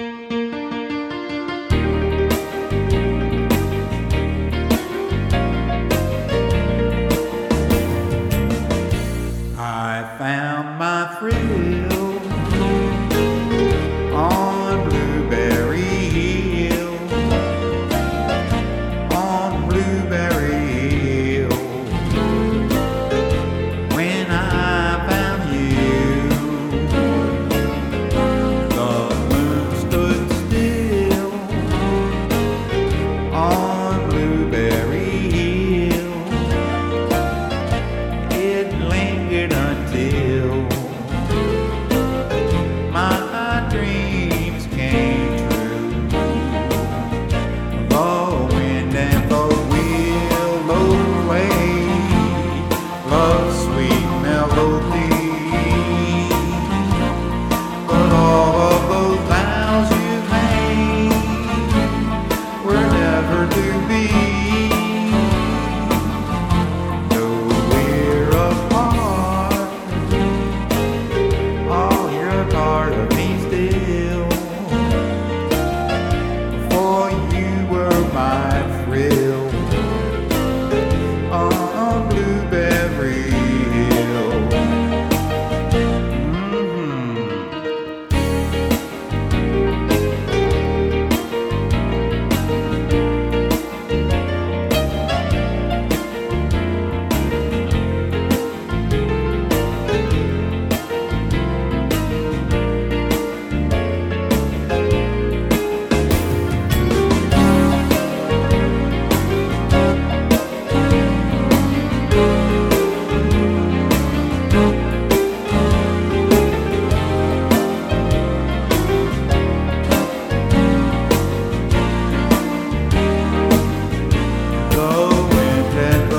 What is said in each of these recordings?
I found my thrill on Blueberry Hill, on Blueberry Hill. When I found you, the moon stood still on Blueberry Hill. It lingered until my dreams came true. The wind and the willow played love's sweet melody, but all of those vows you made were never to be. Part of me still, for you were my thrill on Blueberry Hill.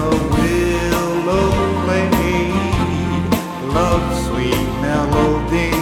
Love's sweet melody,